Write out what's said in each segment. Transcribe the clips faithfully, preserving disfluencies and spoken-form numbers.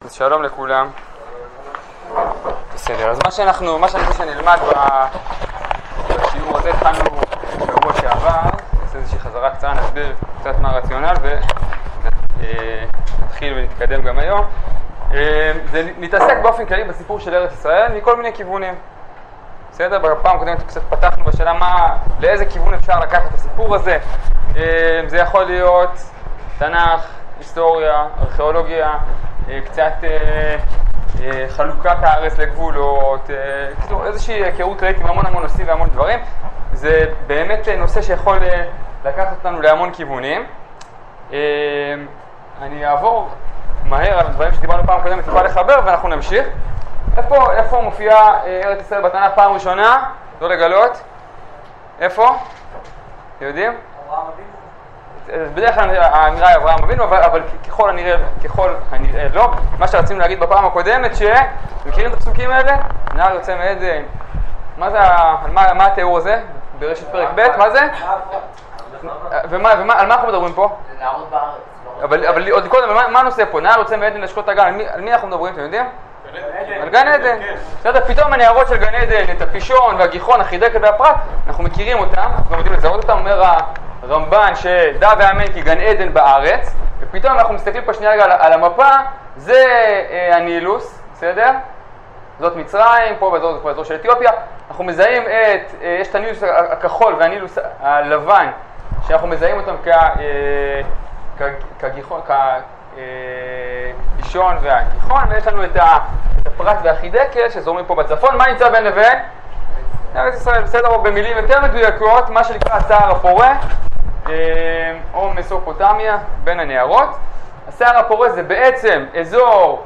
אז שלום לכולם. בסדר, אז מה שאנחנו, מה שאני רוצה שנלמד בשיעור הזה, התחלנו בשבוע שעבר, נעשה איזושהי חזרה קצרה, נסביר קצת מה הרציונל ונתחיל ונתקדם גם היום. זה נתעסק באופן כללי בסיפור של ארץ ישראל מכל מיני כיוונים. בסדר? בפעם הקודמת קצת פתחנו בשאלה מה, לאיזה כיוון אפשר לקחת את הסיפור הזה. זה יכול להיות תנ"ך, היסטוריה, ארכיאולוגיה, קצת חלוקת הארץ לגבולות, איזושהי היכרות כללית עם המון המון נושאים והמון דברים. זה באמת נושא שיכול לקחת אותנו להמון כיוונים. אני אעבור מהר על הדברים שדיברנו פעם קודמת, טיפה לחבר ואנחנו נמשיך. איפה, איפה מופיעה ארץ ישראל בתנ"ך פעם ראשונה? לא לגלות. איפה? אתם יודעים? אברהם אבינו. בדרך כלל האמירה היא אברהם אבינו, אבל, אבל ככל הנראה, ככל הנראה לא. מה שרצינו להגיד בפעם הקודמת, שמכירים את הפסוקים האלה? נער יוצא מעדן. מה זה, מה, מה התיאור הזה? בראשית פרק ב', מה זה? ומה, ומה, על מה אנחנו מדברים פה? לעמוד בארץ. אבל, אבל עוד קודם, מה, מה הנושא פה? נער יוצא מעדן לשקוט הגן, על מי, על מי אנחנו מדברים, אתם יודעים? על גן עדן. בסדר, פתאום הנערות של גן עדן, את הפישון והגיחון, החידקת והפרת, אנחנו מכירים אותם, אנחנו יודעים לזהות אותם, אומר הרמב"ן שדע ואמן כי גן עדן בארץ, ופתאום אנחנו מסתכלים פה שנייה רגע על, על המפה, זה אה, הנילוס, בסדר? זאת מצרים, פה באזור, פה באזור של אתיופיה, אנחנו מזהים את, אה, יש את הנילוס הכחול והנילוס הלבן, שאנחנו מזהים אותם כ, אה, כ, כגיחון, כ... פישון והגיחון, ויש לנו את הפרת והחידקל שזורמים פה בצפון. מה נמצא בין לבין? ארץ ישראל, בסדר, או במילים יותר מדויקות, מה שנקרא הסהר הפורה או מסופוטמיה בין הנהרות. הסהר הפורה זה בעצם אזור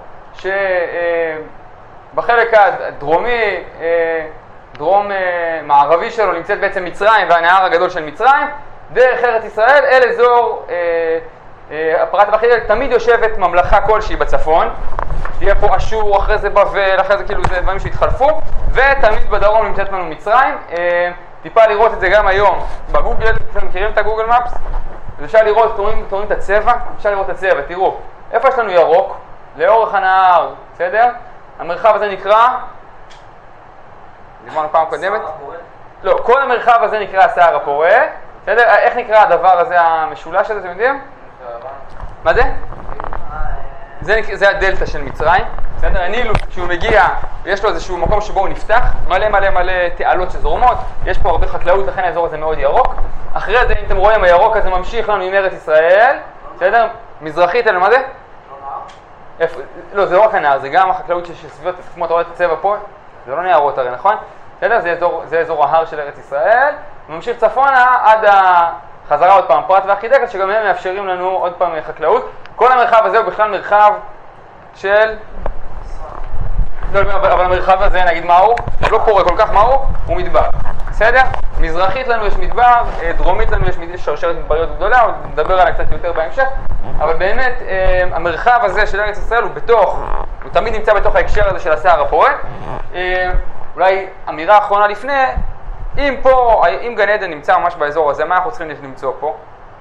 שבחלק הדרומי, דרום מערבי שלו נמצאת בעצם מצרים והנהר הגדול של מצרים, דרך ארץ ישראל אל אזור הפרת והחידקל. תמיד יושבת ממלכה כלשהי בצפון, תהיה פה אשור, אחרי זה בבל, אחרי זה כאילו זה דברים שהתחלפו, ותמיד בדרום נמצאת לנו מצרים. טיפה לראות את זה גם היום בגוגל, אתם מכירים את הגוגל מפס? אפשר לראות, תורים, תורים את הצבע, אפשר לראות את הצבע, תראו, איפה יש לנו ירוק? לאורך הנהר, בסדר? המרחב הזה נקרא, דיברנו פעם קודמת? לא, כל המרחב הזה נקרא הסהר הפורה, בסדר? איך נקרא הדבר הזה, המשולש הזה, אתם יודעים? מה זה? זה, זה הדלטה של מצרים, בסדר? הנילוס, כשהוא מגיע, יש לו איזשהו מקום שבו הוא נפתח, מלא מלא מלא תעלות שזורמות, יש פה הרבה חקלאות, לכן האזור הזה מאוד ירוק. אחרי זה, אם אתם רואים, הירוק הזה ממשיך לנו עם ארץ ישראל, בסדר? מזרחית, אלא מה זה? לא, לא, זה לא רק הנהר, זה גם החקלאות שסביבות, כמו אתה רואה את הצבע פה, זה לא נהרות הרי, נכון? בסדר? זה אזור, זה אזור ההר של ארץ ישראל, ממשיך צפונה עד ה... חזרה עוד פעם פרת והחידקל, שגם הם מאפשרים לנו עוד פעם חקלאות. כל המרחב הזה הוא בכלל מרחב של... לא, אבל, אבל המרחב הזה, נגיד מה הוא? לא פורה כל כך מה הוא? הוא מדבר. בסדר? מזרחית לנו יש מדבר, דרומית לנו יש שרשרת מדבריות גדולה, עוד נדבר עליה קצת יותר בהמשך. אבל באמת, המרחב הזה של ארץ ישראל הוא בתוך, הוא תמיד נמצא בתוך ההקשר הזה של הסהר הפורה. אולי אמירה אחרונה לפני, אם פה, אם גן עדן נמצא ממש באזור הזה, מה אנחנו צריכים למצוא פה?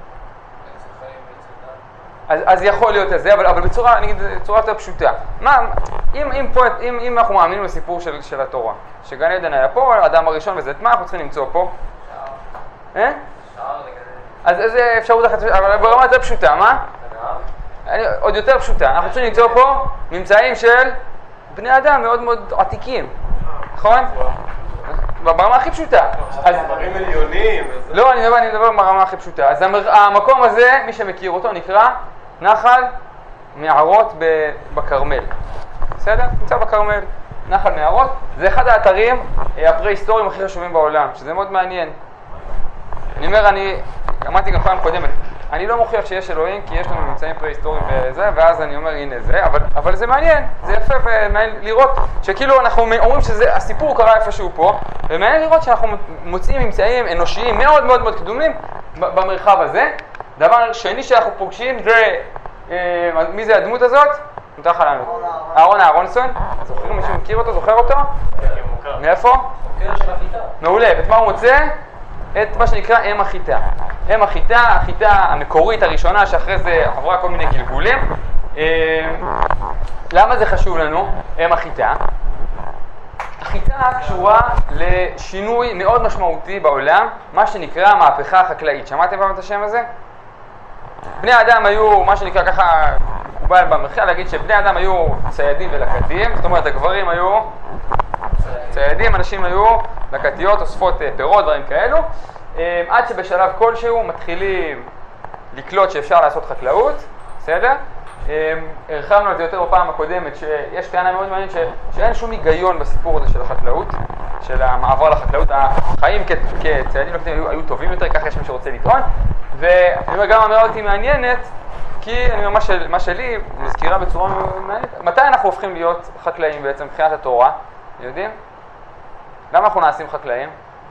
אז, אז יכול להיות את זה, אבל, אבל בצורה, נגיד, בצורה יותר פשוטה. מה, אם, אם, פה, אם, אם אנחנו מאמינים לסיפור של, של התורה, שגן עדן היה פה, האדם הראשון וזה, מה אנחנו צריכים למצוא פה? שער. אה? שער לגן עדן. אז איזה אפשרות אחת, אבל ברמה יותר פשוטה, מה? אני, עוד יותר פשוטה. אנחנו צריכים למצוא פה ממצאים של בני אדם מאוד מאוד עתיקים, נכון? ברמה הכי פשוטה. אז דברים עליונים. לא, אני מדבר, אני מדבר ברמה הכי פשוטה. אז המקום הזה, מי שמכיר אותו, נקרא נחל מערות בכרמל. בסדר? נמצא בכרמל. נחל מערות. זה אחד האתרים הפרה-היסטוריים הכי חשובים בעולם, שזה מאוד מעניין. אני אומר, אני אמרתי גם פעם קודמת, אני לא מוכיח שיש אלוהים, כי יש לנו ממצאים פרה-היסטוריים וזה, ואז אני אומר, הנה זה, אבל, אבל זה מעניין, זה יפה ומעניין לראות שכאילו אנחנו אומרים שהסיפור קרה איפשהו פה, ומעניין לראות שאנחנו מוצאים ממצאים אנושיים מאוד מאוד מאוד קדומים במרחב הזה. דבר שני שאנחנו פוגשים זה, אה, מי זה הדמות הזאת? נותן לך לענות. אהרון אהרונסון, זוכרים מישהו מכיר אותו? זוכר אותו? מאיפה? מעולה, ואת מה הוא מוצא? את מה שנקרא אם החיטה. אם החיטה, החיטה המקורית הראשונה שאחרי זה עברה כל מיני גלגולים. למה זה חשוב לנו? הם החיטה. החיטה קשורה לשינוי מאוד משמעותי בעולם, מה שנקרא המהפכה החקלאית. שמעתם פעם את השם הזה? בני האדם היו, מה שנקרא ככה, מקובל במחקר להגיד שבני האדם היו ציידים ולקטים, זאת אומרת הגברים היו ציידים, אנשים היו לקטיות, אוספות פירות, דברים כאלו, עד שבשלב כלשהו מתחילים לקלוט שאפשר לעשות חקלאות, בסדר? הרחבנו את זה יותר בפעם הקודמת, שיש טענה מאוד מעניינת שאין שום היגיון בסיפור הזה של החקלאות, של המעבר לחקלאות. החיים כציידים לקטים היו, היו טובים יותר, ככה יש מי שרוצה לטעון, ואני אומר גם האמירה אותי מעניינת, כי אני אומר מה, של, מה שלי מזכירה בצורה מעניינת, מתי אנחנו הופכים להיות חקלאים בעצם מבחינת התורה, יודעים? למה אנחנו נעשים חקלאים?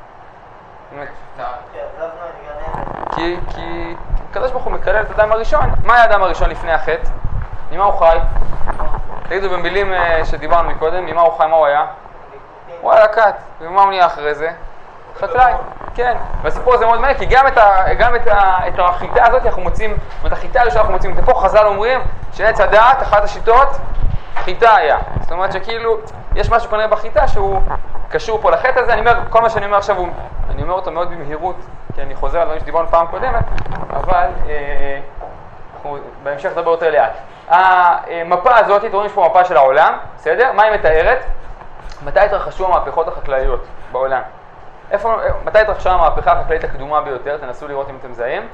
כי, כי הקדוש ברוך הוא מקלל את האדם הראשון. מה היה האדם הראשון לפני החטא? ממה הוא חי? תגידו במילים שדיברנו מקודם, ממה הוא חי, מה הוא היה? הוא היה לקט. ומה הוא נהיה אחרי זה? חקלאי. כן. והסיפור הזה מאוד מעניין, כי גם את, ה, גם את, ה, את החיטה הזאת אנחנו מוצאים, את החיטה הראשונה אנחנו מוצאים, פה חז"ל אומרים שעץ הדעת, אחת השיטות, חיטה היה. זאת אומרת שכאילו, יש משהו כנראה בחיטה שהוא קשור פה לחטא הזה. אני אומר, כל מה שאני אומר עכשיו, הוא, אני אומר אותו מאוד במהירות, כי אני חוזר על דברים שדיברנו פעם קודמת, אבל אה, אנחנו בהמשך נדבר יותר לאט. המפה הזאת, רואים יש פה מפה של העולם, בסדר? מה היא מתארת? מתי התרחשו המהפכות החקלאיות בעולם? איפה, מתי התרחשה המהפכה החקלאית הקדומה ביותר? תנסו לראות אם אתם מזהים.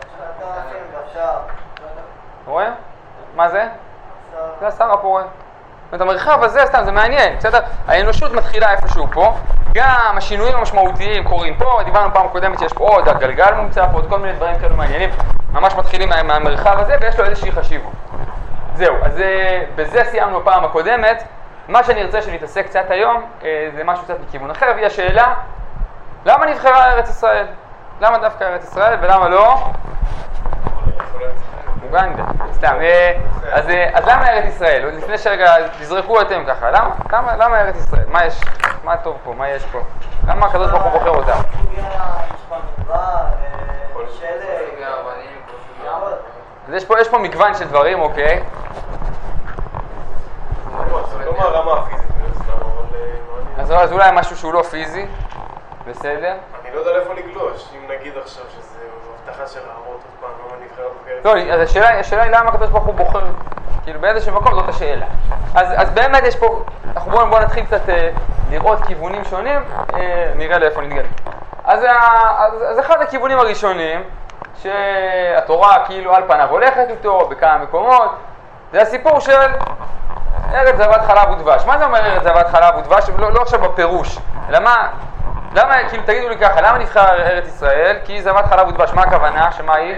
רואים? מה זה? זה השר הפורה. זאת אומרת, המרחב הזה, סתם, זה מעניין, בסדר? האנושות מתחילה איפשהו פה, גם השינויים המשמעותיים קורים פה, דיברנו פעם קודמת שיש פה עוד, הגלגל מומצא פה, עוד כל מיני דברים כאלו מעניינים, ממש מתחילים מה, מהמרחב הזה, ויש לו איזושהי חשיבות. זהו, אז בזה סיימנו פעם הקודמת. מה שאני ארצה שנתעסק קצת היום, זה משהו קצת מכיוון אחר, והיא השאלה, למה נבחרה ארץ ישראל? למה דווקא ארץ ישראל ולמה לא? אוגנדה, סתם. אז, אז למה ארץ ישראל? לפני שרגע תזרקו אתם ככה, למה? למה, למה ארץ ישראל? מה יש? מה טוב פה? מה יש פה? למה הקדוש ברוך הוא בוחר אותה? אז יש פה, יש פה מגוון של דברים, אוקיי? אז, אז אולי משהו שהוא לא פיזי, בסדר? אני לא יודע לאיפה לגלוש, אם נגיד עכשיו שזה הבטחה של להראות עוד פעם, למה נבחרת בגלל... לא, אז השאלה, השאלה היא למה הקדוש ברוך הוא בוחר, כאילו באיזשהו מקום זאת השאלה. אז, אז באמת יש פה, אנחנו בואו בוא נתחיל קצת אה, לראות כיוונים שונים, אה, נראה לאיפה נתגלה. אז, אז, אז אחד הכיוונים הראשונים, שהתורה כאילו על פניו הולכת איתו בכמה מקומות, זה הסיפור של ארץ זבת חלב ודבש. מה זה אומר ארץ זבת חלב ודבש? לא, לא עכשיו בפירוש, אלא מה, למה, כאילו תגידו לי ככה, למה נבחר ארץ ישראל? כי זבת חלב ודבש, מה הכוונה? שמה היא?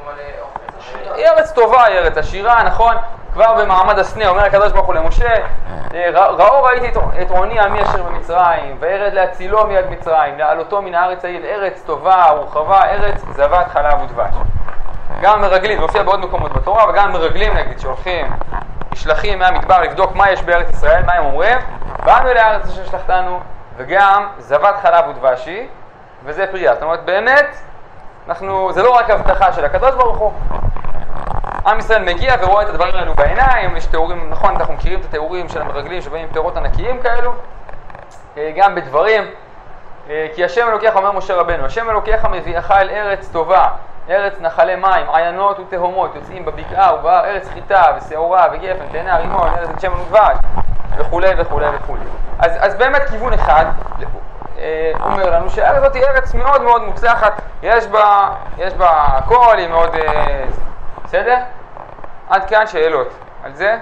היא ארץ טובה, היא ארץ עשירה, נכון? כבר במעמד הסנה אומר הקדוש ברוך הוא למשה, ראו ראיתי את עוני עמי אשר במצרים, וירד להצילו מיד מצרים, להעלותו מן הארץ ההיא, ארץ טובה ורחבה, ארץ זבת חלב ודבש. גם מרגלים, זה מופיע בעוד מקומות בתורה, וגם מרגלים נגיד שהולכים, נשלחים מהמדבר לבדוק מה יש בארץ ישראל, מה הם אומרים, באנו לארץ אשר שלחתנו, וגם זבת חלב ודבשי, וזה פרייה. זאת אומרת, באמת, אנחנו, זה לא רק הבטחה של הקדוש ברוך הוא. עם ישראל מגיע ורואה את הדברים האלו בעיניים, יש תיאורים, נכון, אנחנו מכירים את התיאורים של המרגלים שבאים עם פירות ענקיים כאלו, גם בדברים, כי השם אלוקיך, אומר משה רבנו, השם אלוקיך מביאך אל ארץ טובה, ארץ נחלי מים, עיינות ותהומות, יוצאים בבקעה ובהר, ארץ חיטה ושעורה וגפן, תאנה, רימון, ארץ שמן ודבש, וכו' וכו' וכו'. אז, אז באמת כיוון אחד אה, אומר לנו שהארץ הזאת היא ארץ מאוד מאוד מוצלחת, יש בה, יש בה הכל, היא מאוד... אה, בסדר? עד כאן שאלות. על זה?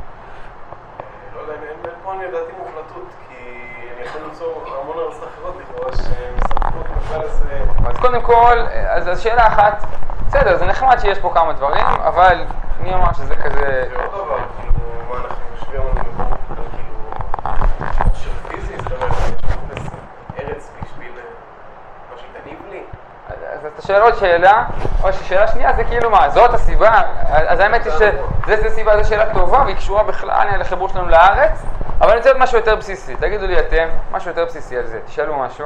לא יודע, אין פה אני לדעתי מוחלטות, כי אני יכול למצוא המון ארצות אחרות לכאורה שמספקות בכלל איזה... אז קודם כל, אז, אז שאלה אחת, בסדר, זה נחמד שיש פה כמה דברים, אבל מי אמר שזה כזה... זה עוד דבר, כאילו, מה אנחנו יושבים על מקומות, כאילו, של פיזי, זאת אומרת, יש פה ארץ בשביל מה שתניב לי. אז אתה שואל עוד שאלה, או ששאלה שנייה זה כאילו מה, זאת הסיבה, אז האמת היא שזו סיבה, זו שאלה טובה והיא קשורה בכלל לחיבור שלנו לארץ, אבל אני רוצה להיות משהו יותר בסיסי, תגידו לי אתם, משהו יותר בסיסי על זה, תשאלו משהו.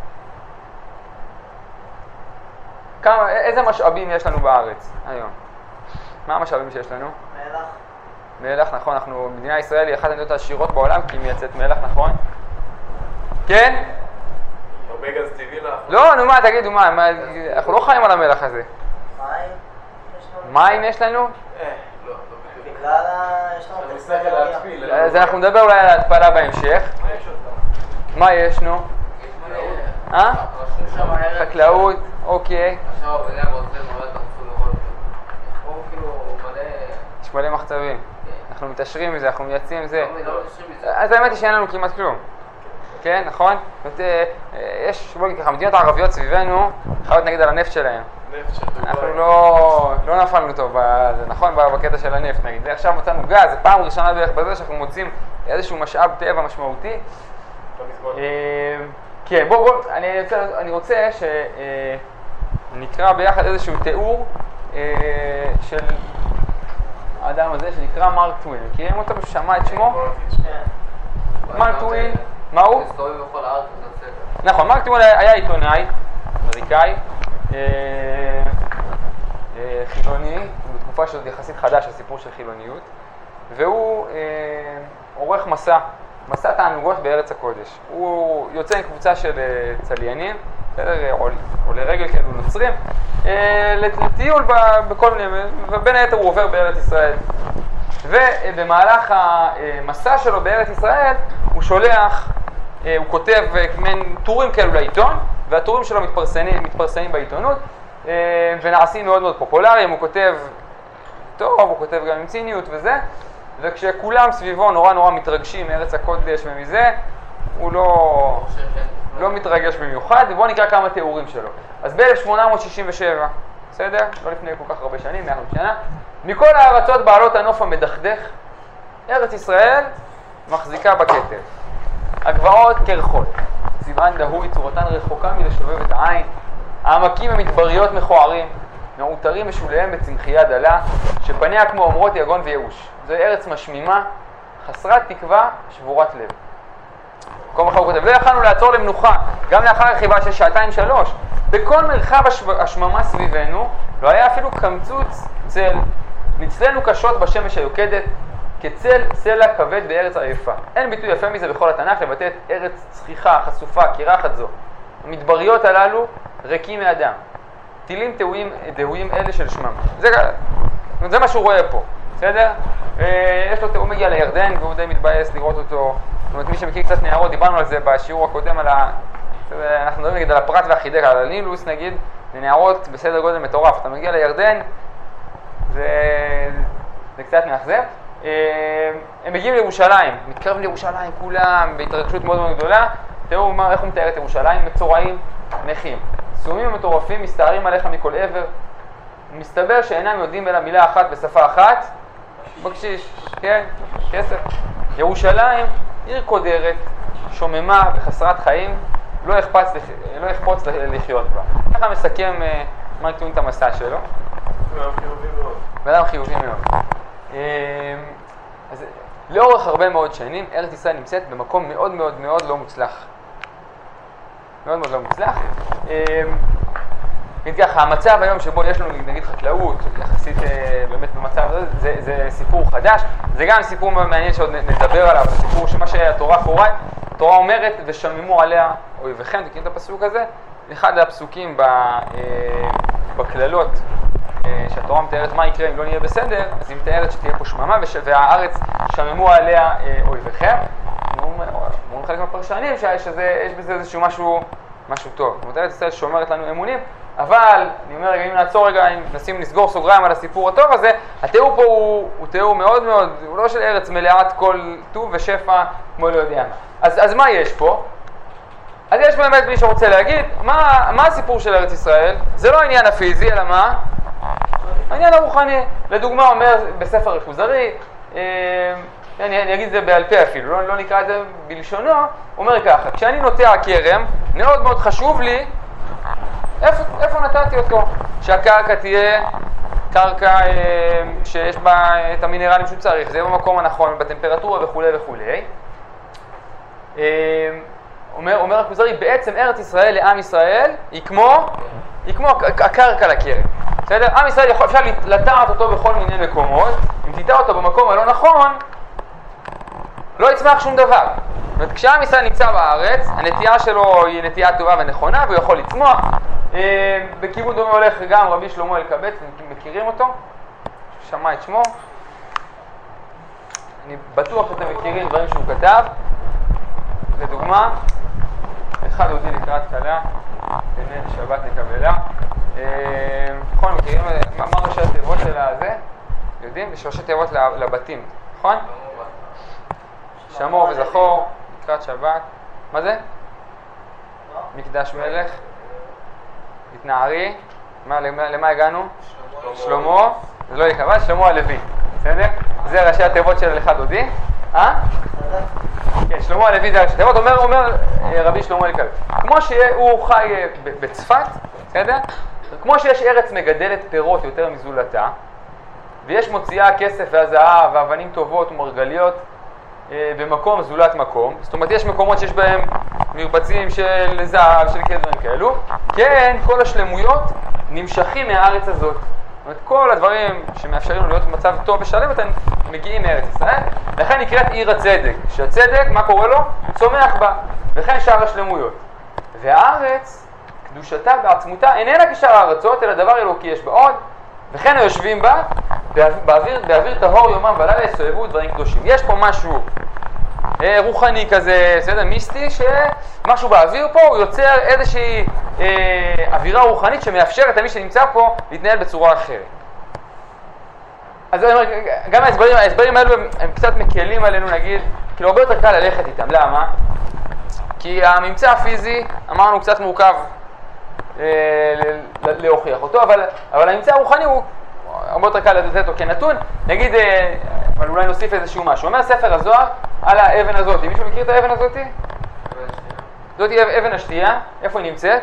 כמה, איזה משאבים יש לנו בארץ היום? מה המשאבים שיש לנו? מלח. מלח, נכון, אנחנו, מדינת ישראל היא אחת המדינות העשירות בעולם כי היא מייצאת מלח, נכון? כן? הרבה גז טבעי לך. לא, נו מה, תגידו מה, מה, אנחנו לא חיים על המלח הזה. מים? יש לנו- מים יש לנו? אה, לא, לא בדיוק. בגלל ה... יש לנו... אני מסתכל על להתפיל. אז אנחנו נדבר אולי על ההתפלה בהמשך. מה יש עוד פעם? מה יש, נו? אה? רשום שם הערב. חקלאות, אוקיי. עכשיו וגם רוצה מאוד לחצו לכל טוב. הוא כאילו מלא... יש מלא מחצבים. אנחנו מתעשרים מזה, אנחנו מייצאים מזה. לא מתעשרים מזה. אז האמת היא שאין לנו כמעט כלום. כן, נכון? זאת אומרת, יש, בוא נגיד ככה, המדינות הערביות סביבנו חיות נגיד על הנפט שלהם. נפט של דובאי. אנחנו לא, לא נפלנו טוב, זה נכון בקטע של הנפט נגיד. עכשיו מצאנו גז, זו פעם ראשונה בערך בזה שאנחנו מוצאים איזשהו משאב טבע משמעותי. לא מזמן. אה, כן, בוא, בוא, אני רוצה, אני רוצה שנקרא ביחד איזשהו תיאור אה, של האדם הזה שנקרא מרק טוויין. מכירים אותו? מישהו שמע את שמו? כן. מרק טוויין, מה הוא? מסתובב בכל הארץ וזה בסדר. נכון, מרק טוויין היה עיתונאי אמריקאי, אה, אה, חילוני, בתקופה שעוד יחסית חדש, הסיפור של חילוניות, והוא אה, עורך מסע, מסע תענוגות בארץ הקודש. הוא יוצא עם קבוצה של אה, צליינים, או לרגל כאלו נוצרים, אה, לטיול ב- בכל מיני, ובין היתר הוא עובר בארץ ישראל. ובמהלך המסע שלו בארץ ישראל הוא שולח, הוא כותב מעין טורים כאלו לעיתון, והטורים שלו מתפרסמים, מתפרסמים בעיתונות ונעשים מאוד מאוד פופולריים. הוא כותב טוב, הוא כותב גם עם ציניות וזה, וכשכולם סביבו נורא נורא מתרגשים מארץ הקודש ומזה, הוא לא, לא מתרגש במיוחד. ובואו נקרא כמה תיאורים שלו. אז ב-אלף שמונה מאות שישים ושבע, בסדר? לא לפני כל כך הרבה שנים, מאה שנה, מכל הארצות בעלות הנוף המדכדך, ארץ ישראל מחזיקה בכתר. הגבעות קרחות, צבען דהוי, צורתן רחוקה מלשובב את העין, העמקים המדבריות מכוערים, מעוטרים משוליהם בצמחייה דלה, שפניה כמו אומרות יגון וייאוש. זו ארץ משמימה, חסרת תקווה, שבורת לב. כל מחר הוא כותב, לא יכלנו לעצור למנוחה, גם לאחר רכיבה של שעתיים שלוש. בכל מרחב השממה סביבנו לא היה אפילו קמצוץ צל. נצלנו קשות בשמש היוקדת, כצל סלע כבד בארץ עייפה. אין ביטוי יפה מזה בכל התנ"ך לבטא את ארץ צחיחה, חשופה, קירחת זו. המדבריות הללו ריקים מאדם. טילים דהויים, דהויים אלה של שמם. זה, זה מה שהוא רואה פה, בסדר? יש לו, הוא מגיע לירדן והוא די מתבאס לראות אותו. זאת אומרת, מי שמכיר קצת נערות, דיברנו על זה בשיעור הקודם על ה... אנחנו מדברים נגיד על הפרת והחידק, על הנילוס נגיד, זה נערות בסדר גודל מטורף. אתה מגיע לירדן, זה, זה קצת מאכזב. הם מגיעים לירושלים, מתקרבים לירושלים כולם בהתרגשות מאוד מאוד גדולה. תראו מה, איך הוא מתאר את ירושלים, מצורעים, נכים. סומים ומטורפים מסתערים עליך מכל עבר. מסתבר שאינם יודעים אלא מילה אחת בשפה אחת, בקשיש, כן, כסף. ירושלים, עיר קודרת, שוממה וחסרת חיים, לא אכפוץ, לא אכפוץ לחיות בה. ככה מסכם מרק טוויין את המסע שלו. אדם חיובי מאוד. ואדם חיובי מאוד. אז לאורך הרבה מאוד שנים, ארץ ישראל נמצאת במקום מאוד מאוד מאוד לא מוצלח. מאוד מאוד לא מוצלח. נגיד ככה, המצב היום שבו יש לנו נגיד חקלאות, יחסית באמת במצב הזה, זה, זה סיפור חדש. זה גם סיפור מעניין שעוד נדבר עליו, זה סיפור שמה שהתורה קוראת, התורה אומרת, ושממו עליה אויביכם, תקראו את הפסוק הזה, אחד הפסוקים בכללות, שהתורה מתארת מה יקרה אם לא נהיה בסדר, אז היא מתארת שתהיה פה שממה והארץ שממו עליה אויביכם. אומרים חלק מהפרשנים שיש בזה איזשהו משהו, משהו טוב. זאת אומרת, ארץ ישראל שומרת לנו אמונים, אבל אני אומר, אם נעצור רגע, אם נשים לסגור סוגריים על הסיפור הטוב הזה, התיאור פה הוא, הוא תיאור מאוד מאוד, הוא לא של ארץ מלאת כל טוב ושפע כמו לא יודע מה. אז, אז מה יש פה? אז יש באמת מי שרוצה להגיד, מה, מה הסיפור של ארץ ישראל? זה לא העניין הפיזי, אלא מה? העניין הרוחני. לדוגמה אומר בספר הכוזרי, אה, אני, אני אגיד את זה בעל פה אפילו, לא, לא נקרא את זה בלשונו, הוא אומר ככה, כשאני נוטע כרם, מאוד מאוד חשוב לי, איפה, איפה נתתי אותו? שהקרקע תהיה קרקע אה, שיש בה את המינרלים שהוא צריך, זה יהיה במקום הנכון, בטמפרטורה וכו' וכו'. אה, אומר, אומר הכוזרי, בעצם ארץ ישראל לעם ישראל היא כמו, היא כמו הקרקע לכרם. בסדר? עם ישראל יכול, אפשר לטעת אותו בכל מיני מקומות, אם תטע אותו במקום הלא נכון, לא יצמח שום דבר. זאת אומרת, כשעם ישראל נמצא בארץ, הנטייה שלו היא נטייה טובה ונכונה, והוא יכול לצמוח. אה, בכיוון דומה הולך גם רבי שלמה אלקבץ, אתם מכירים אותו? שמע את שמו. אני בטוח שאתם מכירים דברים שהוא כתב. לדוגמה, אחד הודי לקראת קלה, בנין שבת נקבלה. נכון, מכירים מה ראשי התיבות של הזה? יודעים? יש ראשי תיבות לבתים, נכון? שמור וזכור, לקראת שבת. מה זה? מקדש מלך. התנערי. למה הגענו? שלמה. זה לא יקבל, שלמה הלוי. בסדר? זה ראשי התיבות של אחד הודי. אה? כן, שלמה הלוי זה ראשי תיבות. אומר, אומר רבי שלמה אלקבץ. כמו שהוא חי בצפת, בסדר? כמו שיש ארץ מגדלת פירות יותר מזולתה, ויש מוציאה כסף והזהב ואבנים טובות ומרגליות אה, במקום זולת מקום, זאת אומרת יש מקומות שיש בהם מרבצים של זהב, של כדברים כאלו, כן, כל השלמויות נמשכים מהארץ הזאת. זאת אומרת, כל הדברים שמאפשרים להיות במצב טוב ושלם, אתם מגיעים מארץ ישראל, לכן נקראת עיר הצדק, שהצדק, מה קורה לו? הוא צומח בה, וכן שאר השלמויות. והארץ, קדושתה בעצמותה איננה כשאר הארצות, אלא דבר אלוקי יש בה עוד, וכן היושבים בה, באוויר, באוויר טהור יומם ולילה יסובבו דברים קדושים. יש פה משהו אה, רוחני כזה, בסדר, מיסטי, שמשהו באוויר פה הוא יוצר איזושהי אה, אווירה רוחנית שמאפשרת למי שנמצא פה להתנהל בצורה אחרת. אז גם ההסברים, ההסברים האלו הם, הם קצת מקלים עלינו, נגיד, כאילו הרבה יותר קל ללכת איתם. למה? כי הממצא הפיזי, אמרנו, קצת מורכב להוכיח אותו, אבל, אבל הממצא הרוחני הוא הרבה יותר קל לתת אותו כנתון. נגיד, אבל אולי נוסיף איזשהו משהו. אומר ספר הזוהר על האבן הזאת. מישהו מכיר את האבן הזאת? זאת היא אבן השתייה. איפה היא נמצאת?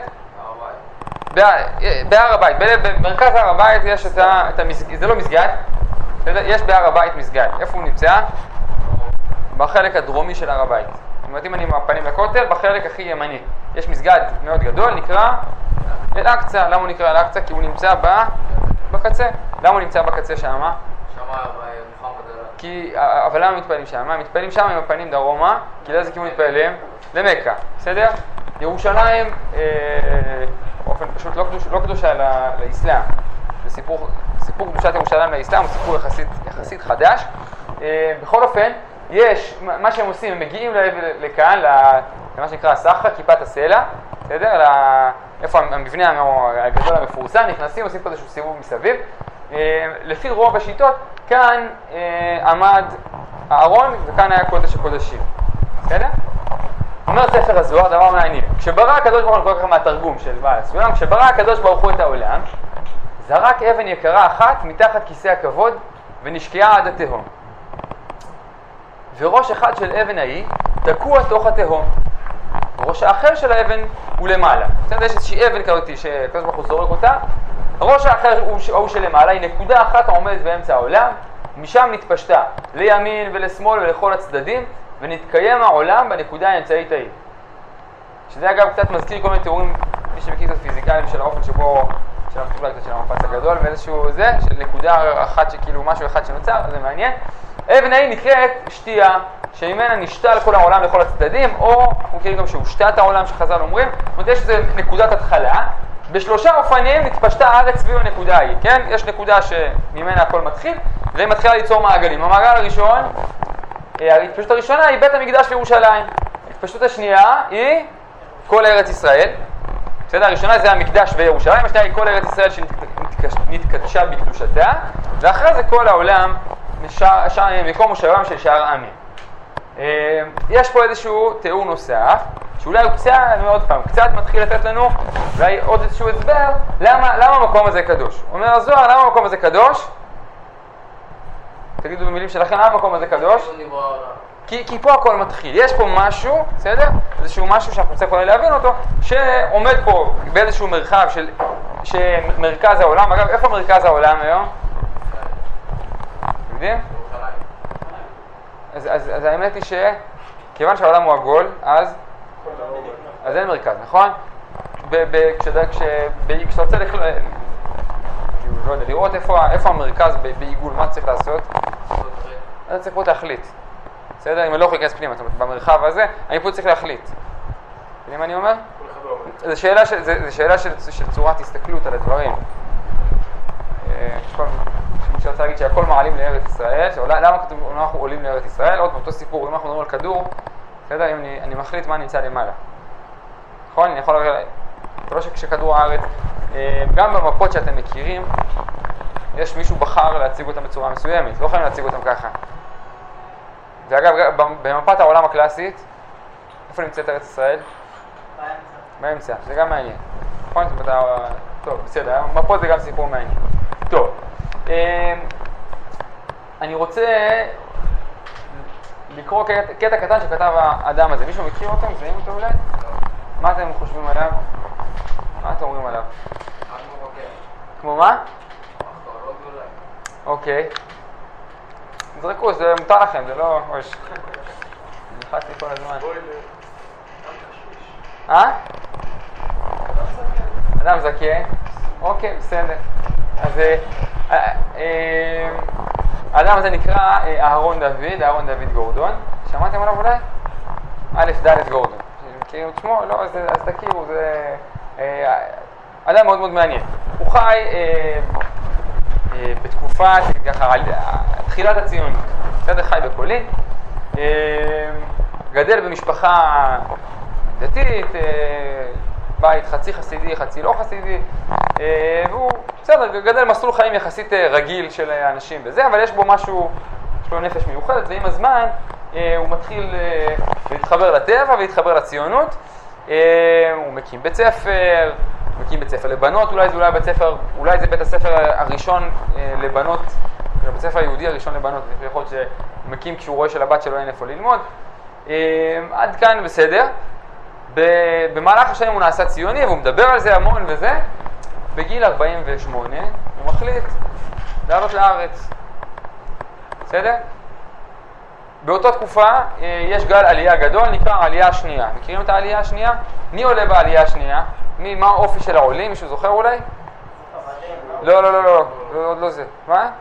בהר הבית. במרכז הר הבית יש את המסגד, זה לא מסגד, יש בהר הבית מסגד. איפה הוא נמצא? בחלק הדרומי של הר הבית. זאת אומרת, אם אני מפנים לכותל, בחלק הכי ימני. יש מסגד מאוד גדול, נקרא אל-אקצא. למה הוא נקרא אל-אקצא? כי הוא נמצא בקצה. למה הוא נמצא בקצה שם? שמה מוחמד עליו. כי, אבל למה מתפעלים שם? מתפעלים שם עם הפנים דרומה, כי לאיזה כיוון מתפעלים? למכה, בסדר? ירושלים, אה, באופן פשוט לא קדוש, לא קדושה לאסלאם. זה סיפור, סיפור קדושת ירושלים לאסלאם, הוא סיפור יחסית, יחסית חדש. אה, בכל אופן, יש, מה שהם עושים, הם מגיעים לכאן, למה שנקרא הסחה, כיפת הסלע, בסדר? איפה המבנה הגדול המפורסם, נכנסים, עושים פה איזשהו סיבוב מסביב. לפי רוב השיטות, כאן עמד הארון וכאן היה קודש הקודשים. בסדר? אומר ספר הזוהר, דבר מעניין. כשברא הקדוש ברוך הוא, אני קורא לכם מהתרגום של בעל הסולם, כשברא הקדוש ברוך הוא את העולם, זרק אבן יקרה אחת מתחת כיסא הכבוד ונשקעה עד התהום. וראש אחד של אבן ההיא תקוע תוך התהום. הראש האחר של האבן הוא למעלה. בסדר, יש איזושהי אבן כזאת שהקדוש ברוך הוא זורק אותה. הראש האחר הוא שלמעלה, היא נקודה אחת העומדת באמצע העולם, משם נתפשטה לימין ולשמאל ולכל הצדדים, ונתקיים העולם בנקודה האמצעית ההיא. שזה אגב קצת מזכיר כל מיני תיאורים, מי שמכיר את הפיזיקלים של האופן שבו, של המחשבה קצת של המפץ הגדול, ואיזשהו זה, של נקודה אחת שכאילו משהו אחד שנוצר, זה מעניין. אבן ההיא נקראת שתייה, שממנה נשתל כל העולם לכל הצדדים, או מכירים גם שהושתת העולם שחז"ל אומרים, זאת אומרת יש איזה נקודת התחלה, בשלושה אופנים נתפשטה הארץ סביב הנקודה ההיא, כן? יש נקודה שממנה הכל מתחיל, והיא מתחילה ליצור מעגלים. המעגל הראשון, ההתפשטות הראשונה היא בית המקדש לירושלים. ההתפשטות השנייה היא כל ארץ ישראל. בסדר, הראשונה זה המקדש וירושלים, השנייה היא כל ארץ ישראל שנתקדשה בקדושתה, ואחרי זה כל העולם מקום מושבם של שאר העמים. יש פה איזשהו תיאור נוסף, שאולי הוא קצת, אני אומר עוד פעם, קצת מתחיל לתת לנו, אולי עוד איזשהו הסבר, למה, למה המקום הזה קדוש. אומר הזוהר, למה המקום הזה קדוש? תגידו במילים שלכם, למה המקום הזה קדוש? כי, כי פה הכל מתחיל. יש פה משהו, בסדר? איזשהו משהו שאנחנו צריכים אולי להבין אותו, שעומד פה באיזשהו מרחב של, שמרכז העולם. אגב, איפה מרכז העולם היום? יודעים? אז, אז, אז האמת היא שכיוון שהעולם הוא עגול, אז, אז אין מרכז, נכון? כשאתה רוצה לכלול, לא יודע, לראות איפה, איפה המרכז ב- בעיגול, מה צריך לעשות. אתה צריך פה להחליט. בסדר? אם אני לא יכול להיכנס פנימה, זאת אומרת, במרחב הזה, אני פה צריך להחליט. יודעים מה אני אומר? זו שאלה, של, זה, זה שאלה של, של צורת הסתכלות על הדברים. מי שרצה להגיד שהכל מעלים לארץ ישראל, שאולי, למה אנחנו עולים לארץ ישראל? עוד באותו סיפור, אם אנחנו מדברים על כדור, בסדר? אם אני, אני מחליט מה נמצא למעלה. נכון? אני יכול להגיד, זה לא שכשכדור הארץ, גם במפות שאתם מכירים, יש מישהו בחר להציג אותם בצורה מסוימת, לא יכולים להציג אותם ככה. ואגב, במפת העולם הקלאסית, איפה נמצאת ארץ ישראל? באמצע. באמצע, זה גם מעניין. נכון? טוב, בסדר, מפות זה גם סיפור מעניין. טוב, אני רוצה לקרוא קטע קטן שכתב האדם הזה. מישהו מכיר אותו? מזהים אותו אולי? מה אתם חושבים עליו? מה אתם אומרים עליו? כמו מה? אוקיי. זרקו, זה מותר לכם, זה לא... אוי, נלחצתי כל הזמן. אה? אדם זקן. אוקיי, בסדר. אז האדם הזה נקרא אהרון דוד, אהרון דוד גורדון. שמעתם עליו אולי? א' ד' גורדון. מכירים את שמו? לא, אז תכירו, זה אדם מאוד מאוד מעניין. הוא חי בתקופה, ככה, תחילת הציונות. בסדר, חי בפולין. גדל במשפחה דתית, בית חצי חסידי, חצי לא חסידי, והוא, בסדר, גדל מסלול חיים יחסית רגיל של אנשים וזה, אבל יש בו משהו, יש לו נפש מיוחדת, ועם הזמן הוא מתחיל להתחבר לטבע ולהתחבר לציונות. הוא מקים בית ספר, הוא מקים בית ספר לבנות, אולי זה אולי בית ספר, אולי זה בית הספר הראשון לבנות, בית ספר היהודי הראשון לבנות, יכול להיות שהוא מקים כשהוא רואה שלבת שלו אין איפה ללמוד. עד כאן בסדר. במהלך השנים הוא נעשה ציוני והוא מדבר על זה המון וזה. בגיל ארבעים ושמונה הוא מחליט לעלות לארץ. בסדר? באותה תקופה יש גל עלייה גדול, נקרא העלייה השנייה. מכירים את העלייה השנייה? מי עולה בעלייה השנייה? מי, מה האופי של העולים? מישהו זוכר אולי? לא, לא, לא, לא, עוד לא זה. מה?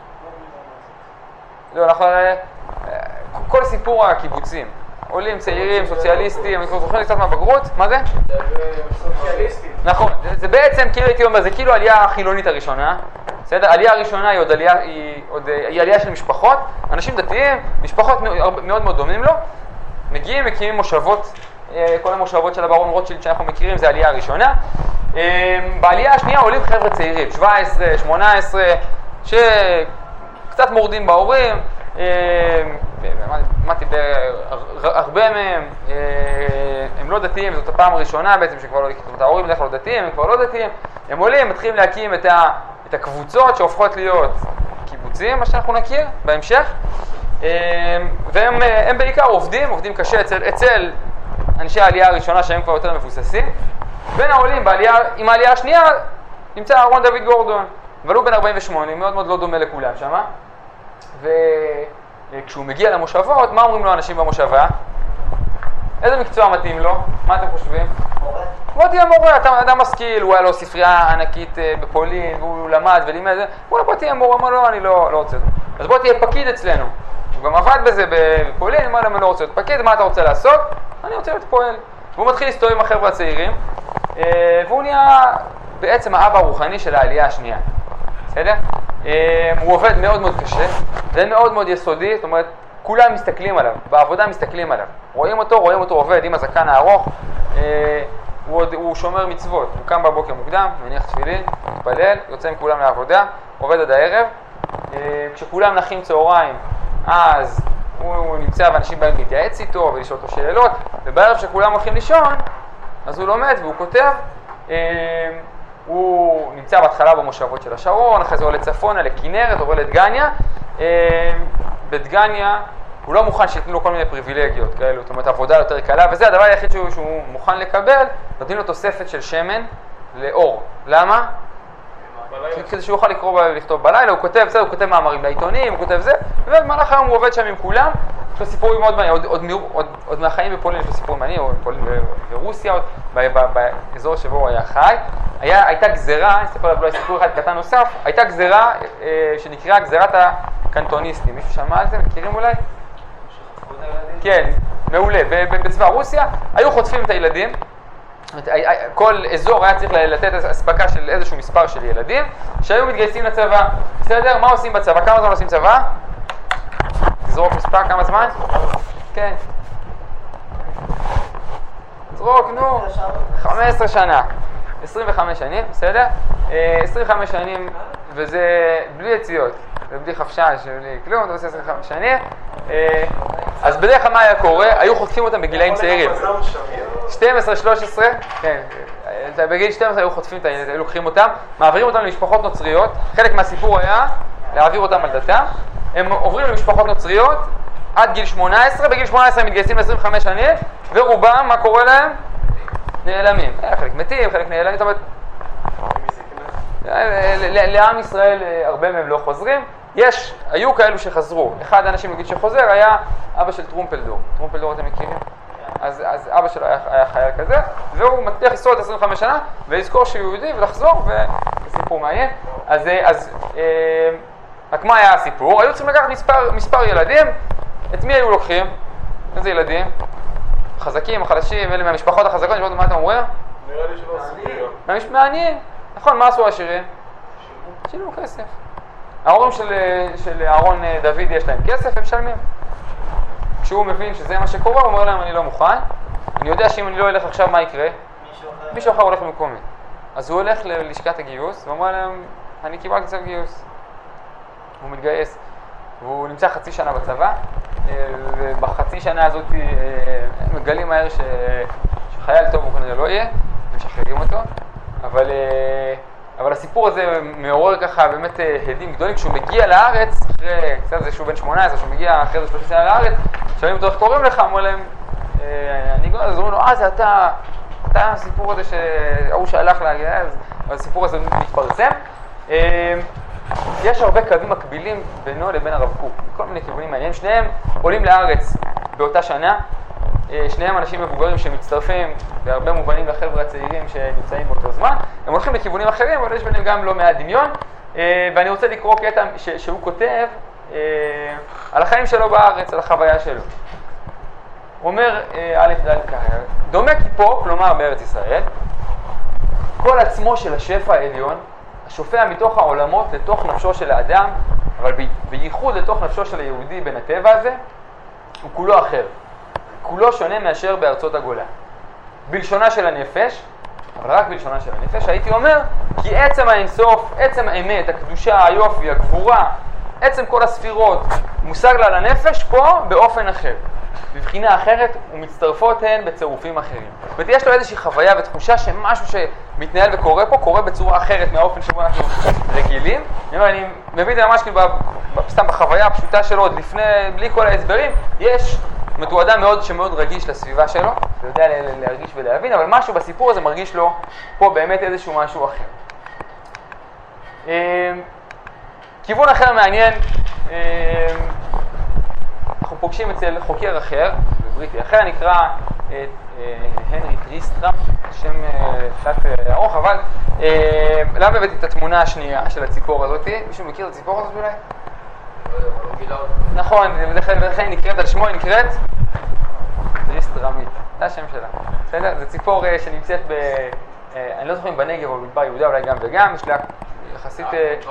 לא, אנחנו... כל סיפור הקיבוצים. עולים, צעירים, סוציאליסטים, אנחנו זוכרים קצת מהבגרות, מה זה? סוציאליסטים. נכון, זה, זה בעצם, כאילו הייתי אומר, זה כאילו העלייה החילונית הראשונה, בסדר? העלייה הראשונה היא עוד עלייה, היא, עוד, היא עלייה של משפחות, אנשים דתיים, משפחות מאוד מאוד, מאוד דומים לו, מגיעים, מקימים מושבות, כל המושבות של הברון רוטשילד שאנחנו מכירים, זה העלייה הראשונה. בעלייה השנייה עולים חבר'ה צעירים, שבע עשרה, שמונה עשרה, שקצת מורדים בהורים, אמרתי, הרבה מהם הם לא דתיים, זאת הפעם הראשונה בעצם שכבר לא, זאת אומרת, ההורים בדרך כלל לא דתיים, הם כבר לא דתיים, הם עולים, מתחילים להקים את, ה, את הקבוצות שהופכות להיות קיבוצים, מה שאנחנו נכיר בהמשך, והם הם בעיקר עובדים, עובדים קשה אצל, אצל אנשי העלייה הראשונה שהם כבר יותר מבוססים. בין העולים, בעלייה, עם העלייה השנייה, נמצא אהרון דוד גורדון, אבל הוא בן ארבעים ושמונה, מאוד מאוד לא דומה לכולם שמה. וכשהוא מגיע למושבות, מה אומרים לו אנשים במושבה? איזה מקצוע מתאים לו? מה אתם חושבים? מורה. בוא תהיה מורה, אתה אדם משכיל, הוא היה לו ספרייה ענקית בפולין, והוא למד ולימד את זה, בוא בוא תהיה מורה, אמר לו, אני לא, לא רוצה. אז בוא תהיה פקיד אצלנו. הוא גם עבד בזה בפולין, אמר לו, אני לא רוצה להיות פקיד, מה אתה רוצה לעשות? אני רוצה להיות פועל. והוא מתחיל להסתובב עם החבר'ה הצעירים, והוא נהיה בעצם האבא הרוחני של העלייה השנייה. בסדר? הוא עובד מאוד מאוד קשה, זה מאוד מאוד יסודי, זאת אומרת, כולם מסתכלים עליו, בעבודה מסתכלים עליו. רואים אותו, רואים אותו עובד עם הזקן הארוך, הוא, הוא שומר מצוות, הוא קם בבוקר מוקדם, מניח תפילין, מתפלל, יוצא עם כולם לעבודה, עובד עד הערב. כשכולם נחים צהריים, אז הוא, הוא נמצא ואנשים באים להתייעץ איתו ולשאול אותו שאלות, ובערב שכולם הולכים לישון, אז הוא לומד והוא כותב. הוא נמצא בהתחלה במושבות של השרון, אחרי זה עולה צפונה לכנרת, עובר לדגניה. בדגניה הוא לא מוכן שיתנו לו כל מיני פריבילגיות כאלו, זאת אומרת עבודה יותר קלה, וזה הדבר היחיד שהוא, שהוא מוכן לקבל, נותנים לו תוספת של שמן לאור. למה? כדי שהוא יוכל לקרוא ולכתוב בלילה, הוא כותב, בסדר, הוא כותב מאמרים לעיתונים, הוא כותב זה, ובמהלך היום הוא עובד שם עם כולם, יש לו סיפורים מאוד מעניינים, עוד, עוד, עוד, עוד מהחיים בפולין יש לו סיפור מעניין, או בפולין ורוסיה, עוד, ב, ב, ב, באזור שבו הוא היה חי. היה, הייתה גזרה, אני אספר אולי סיפור אחד קטן נוסף, הייתה גזרה אה, שנקראה גזרת הקנטוניסטים. מישהו שמע על זה? מכירים אולי? כן, מעולה. בצבא רוסיה היו חוטפים את הילדים, כל אזור היה צריך לתת אספקה של איזשהו מספר של ילדים שהיו מתגייסים לצבא. בסדר? מה עושים בצבא? כמה זמן עושים צבא? תזרוק מספר, כמה זמן? כן. תזרוק, נו. חמש עשרה שנה. עשרים וחמש שנים, בסדר? עשרים וחמש שנים, וזה בלי יציאות, ובלי חפשש, ובלי כלום, אתה עושה עשרים וחמש שנים. אז בדרך כלל מה היה קורה? היו חוטפים אותם בגילאים צעירים. שתים עשרה שלוש עשרה, כן, בגיל שתים עשרה היו חוטפים אותם, היו לוקחים אותם, מעבירים אותם למשפחות נוצריות. חלק מהסיפור היה להעביר אותם על דתם. הם עוברים למשפחות נוצריות עד גיל שמונה עשרה, בגיל שמונה עשרה הם מתגייסים ל-עשרים וחמש שנים, ורובם, מה קורה להם? נעלמים. חלק מתים, חלק נעלמים, זאת אומרת, לעם ישראל הרבה מהם לא חוזרים. יש, היו כאלו שחזרו. אחד האנשים נגיד שחוזר היה אבא של טרומפלדור. טרומפלדור אתם מכירים? אז, אז אבא שלו היה, היה חייל כזה, והוא מצליח לשרוד עשרים וחמש שנה ולזכור שהוא יהודי ולחזור, וסיפור מעניין. אז, אז רק מה היה הסיפור? היו צריכים לקחת מספר, מספר ילדים. את מי היו לוקחים? איזה ילדים? החזקים, החלשים, אלה מהמשפחות החזקות, נשמעות מה אתם אומרים? נראה לי שלא עשו מעניין. נכון, מה עשו העשירים? שילמו כסף. ההורים של, של אהרון דוד יש להם כסף, הם משלמים. כשהוא מבין שזה מה שקורה, הוא אומר להם אני לא מוכן. אני יודע שאם אני לא אלך עכשיו מה יקרה? מישהו אחר הולך במקומי. אז הוא הולך ללשכת הגיוס ואומר להם אני קיבלתי צו גיוס. הוא מתגייס. והוא נמצא חצי שנה בצבא, ובחצי שנה הזאת מגלים מהר שחייל טוב הוא כנראה לא יהיה, ומשחררים אותו, אבל, אבל הסיפור הזה מעורר ככה באמת הדים גדולים. כשהוא מגיע לארץ, אחרי קצת זה שהוא בן שמונה עשרה, כשהוא מגיע אחרי זה שלושים שנה לארץ, שואלים אותו איך קוראים לך, אמרו להם, אני גדול, אז אומרים לו, אה זה אתה, אתה הסיפור הזה שההוא שהלך להגיע, אז הסיפור הזה מתפרסם. יש הרבה קווים מקבילים בינו לבין הרב קוק, כל מיני כיוונים מעניינים. שניהם עולים לארץ באותה שנה, שניהם אנשים מבוגרים שמצטרפים בהרבה מובנים לחבר'ה הצעירים שנמצאים באותו זמן. הם הולכים לכיוונים אחרים, אבל יש ביניהם גם לא מעט דמיון. ואני רוצה לקרוא קטע שהוא כותב על החיים שלו בארץ, על החוויה שלו. הוא אומר, א' ד' ככה, דומה כי פה, כלומר בארץ ישראל, כל עצמו של השפע העליון, השופע מתוך העולמות לתוך נפשו של האדם, אבל בייחוד לתוך נפשו של היהודי בין הטבע הזה, הוא כולו אחר. כולו שונה מאשר בארצות הגולה. בלשונה של הנפש, אבל רק בלשונה של הנפש, הייתי אומר, כי עצם האינסוף, עצם האמת, הקדושה, היופי, הגבורה, עצם כל הספירות, מושג לה לנפש פה באופן אחר. בבחינה אחרת ומצטרפות הן בצירופים אחרים. זאת אומרת, יש לו איזושהי חוויה ותחושה שמשהו שמתנהל וקורה פה, קורה בצורה אחרת מהאופן שבו אנחנו רגילים. אני אומר, אני מבין את זה ממש כאילו, סתם בחוויה הפשוטה שלו, עוד לפני, בלי כל ההסברים, יש, זאת אומרת, הוא אדם מאוד שמאוד רגיש לסביבה שלו, ויודע להרגיש ולהבין, אבל משהו בסיפור הזה מרגיש לו פה באמת איזשהו משהו אחר. כיוון אחר מעניין, אנחנו פוגשים אצל חוקר אחר, בריטי אחר, נקרא הנרי טריסטרם, שם קצת ארוך, אבל למה הבאתי את התמונה השנייה של הציפור הזאת? מישהו מכיר את הציפור הזאת אולי? נכון, ולכן היא נקראת על שמו, היא נקראת טריסטרמית, זה השם שלה. בסדר? זו ציפור שנמצאת ב... אני לא זוכר אם בנגב או במדבר יהודה, אולי גם וגם, יש לה יחסית...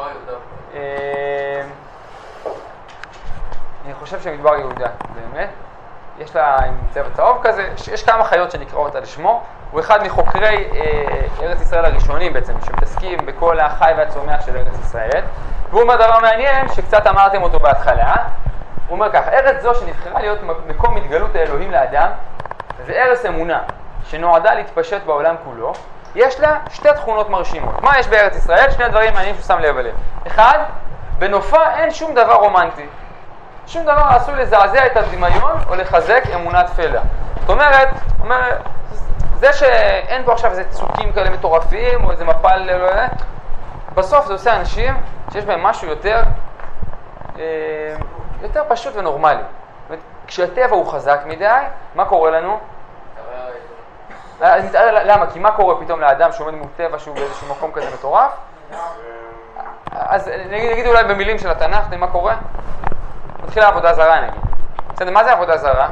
אני חושב שמדבר יהודה, באמת. יש לה עם צבע צהוב כזה, יש כמה חיות שנקראות על שמו. הוא אחד מחוקרי אה, ארץ ישראל הראשונים בעצם, שמתעסקים בכל החי והצומח של ארץ ישראל. והוא אומר דבר מעניין, שקצת אמרתם אותו בהתחלה. הוא אומר כך, ארץ זו שנבחרה להיות מקום התגלות האלוהים לאדם, זה ארץ אמונה, שנועדה להתפשט בעולם כולו. יש לה שתי תכונות מרשימות. מה יש בארץ ישראל? שני דברים מעניינים ששם לב אליהם. אחד, בנופה אין שום דבר רומנטי. שום דבר עשוי לזעזע את הדמיון או לחזק אמונה תפלה. זאת אומרת, אומרת, זה שאין פה עכשיו איזה צוקים כאלה מטורפים או איזה מפל, לא יודע, בסוף זה עושה אנשים שיש בהם משהו יותר, יותר פשוט ונורמלי. כשהטבע הוא חזק מדי, מה קורה לנו? תראה, אז נתאר למה? כי מה קורה פתאום לאדם שעומד מול טבע שהוא באיזשהו מקום כזה מטורף? אז נגיד, נגיד אולי במילים של התנ"ך, מה קורה? מתחילה עבודה זרה נגיד. בסדר, מה זה עבודה זרה?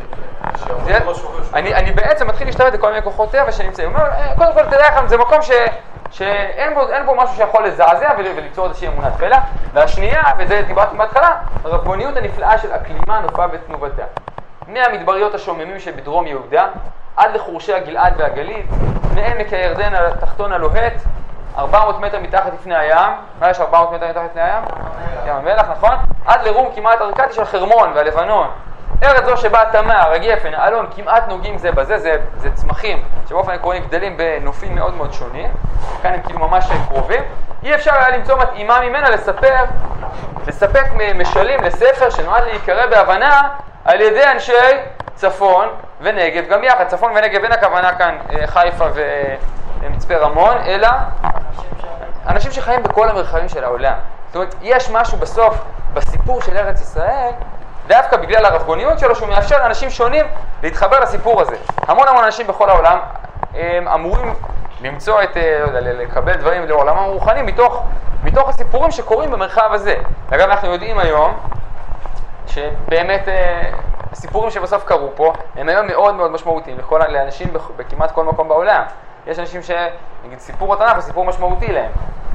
אני, אני בעצם מתחיל להשתלט לכל מיני כוחות טבע שנמצאים. אומר, קודם כל תדע לכם, זה מקום ש, שאין בו, אין בו משהו שיכול לזעזע וליצור איזושהי אמונת פלא. והשנייה, וזה דיברתי בהתחלה, הרבגוניות הנפלאה של אקלימה נופה ותנובתה. מהמדבריות השוממים שבדרום יהודה, עד לחורשי הגלעד והגליל, מעמק הירדן התחתון הלוהט, ארבע מאות מטר מתחת לפני הים. מה יש ארבע מאות מטר מתחת לפני הים? ים המלח, נכון? עד לרום כמעט ארקדי של חרמון והלבנון. ארץ זו שבה התמר, הגפן, האלון כמעט נוגעים זה בזה, זה, זה צמחים שבאופן עקרוני גדלים בנופים מאוד מאוד שונים. כאן הם כאילו ממש קרובים. אי אפשר היה למצוא מתאימה ממנה לספר, לספק משלים לספר שנועד להיקרא בהבנה על ידי אנשי צפון ונגב, גם יחד, צפון ונגב, אין הכוונה כאן חיפה ומצפה רמון, אלא אנשים שחיים בכל המרחבים של העולם. זאת אומרת, יש משהו בסוף, בסיפור של ארץ ישראל, דווקא בגלל הרבגוניות שלו, שהוא מאפשר לאנשים שונים להתחבר לסיפור הזה. המון המון אנשים בכל העולם הם אמורים למצוא את, לא יודע, לקבל דברים לעולמם הרוחני מתוך, מתוך הסיפורים שקורים במרחב הזה. אגב, אנחנו יודעים היום שבאמת הסיפורים שבסוף קרו פה הם היום מאוד מאוד משמעותיים לכל, לאנשים בכמעט כל מקום בעולם. יש אנשים שנגיד סיפור התנ"ך הוא סיפור משמעותי להם.